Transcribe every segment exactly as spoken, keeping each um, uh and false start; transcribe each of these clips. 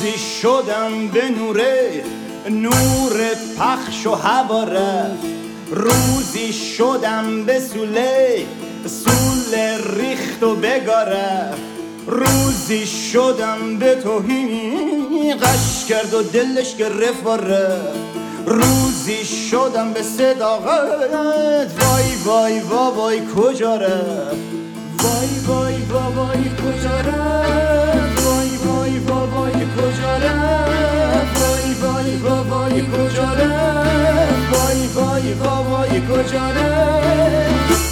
روزی شدم به نوره، نور پخش و هوا رفت. روزی شدم به سوله، سوله ریخت و بگاره. روزی شدم به توهی، قش کرد و دلش گرفت و رفت. روزی شدم به صداقت، وای وای وای وای کجا رفت. وای وای وای وای کجا رفت. وای وای وای وای کجا رفت. وای وای وای وای کجا رفت. وای وای وای وای کجا رفت.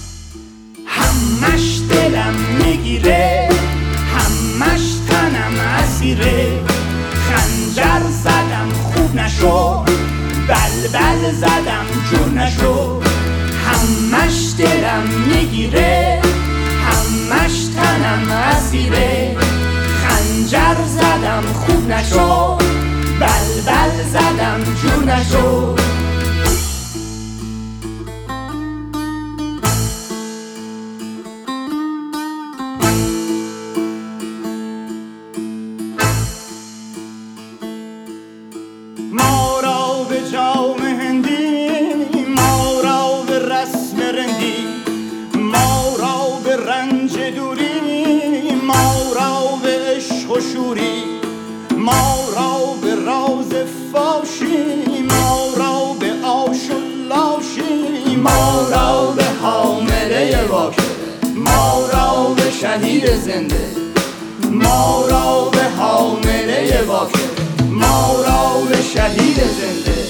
همش دلم میگیره، همش تنم اسیره. خنجر زدم خوب نشو، بلبل زدم جور نشو. همش دلم میگیره، همش تنم اسیره. خنجر زدم خوب نشو، بلبل زدم جور نشو. ما را به جام هندی، ما را به رسم رندی، ما را به رنج دوری، ما را به عشق و شوری، ما را به راز فاشی، ما را به آش و لاشی، ما را به حامله واکه، ما را به شهید زنده، ما را به حامله واکه، ما را به شهید زنده.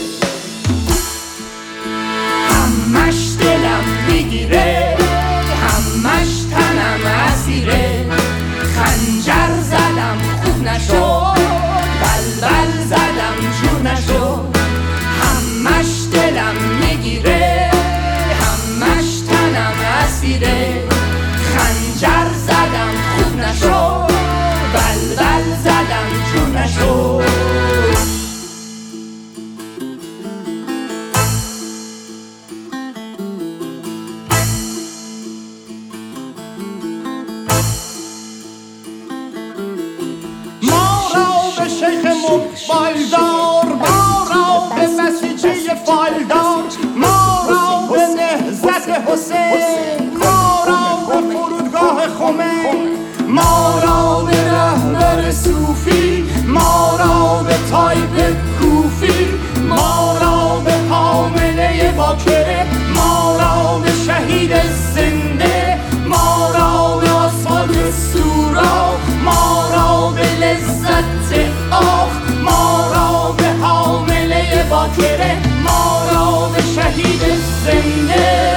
همش دلم میگیره، همش تنم اسیره. خنجر زدم خوب نشو، بلبل زدم جور نشو. همش دلم میگیره، همش تنم اسیره. خنجر زدم خوب نشو، بلبل زدم جور نشو. شیخ موبایلدار، ما را به مسیجی فایلدار، ما را به نهضت حسین، ما را به فرودگاه خمین، ما را به رهبر صوفی، ما را به تایب کوفی، ما را به حامله باکره، ما را به شهید زنده، ما را به آسفالت سورا، ما را به لذت آخ، ما را به حامله باکره، ما را به شهید زنده.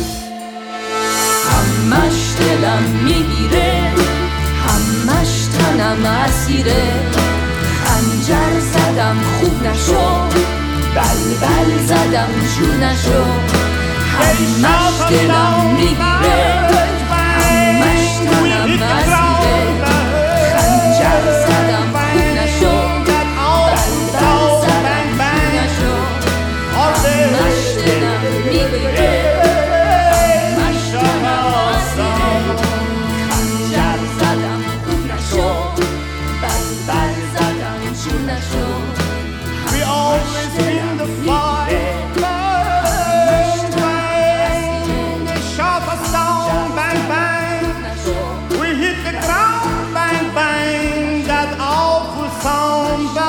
همش دلم میگیره، همش تنم اسیره. خنجر زدم خوب نشو، بلبل زدم جور نشو. همش دلم میگیره، همش تنم اسیره. خنجر زدم خوب نشو، بلبل زدم جور نشو. همش دلم میگیره، همش تنم اسیره. خنجر زدم خوب نشو، بلبل زدم جور نشو. We always in the fight, bang, bang. They shot us down, bang, bang. We hit the ground, bang, bang. That awful sound, bang.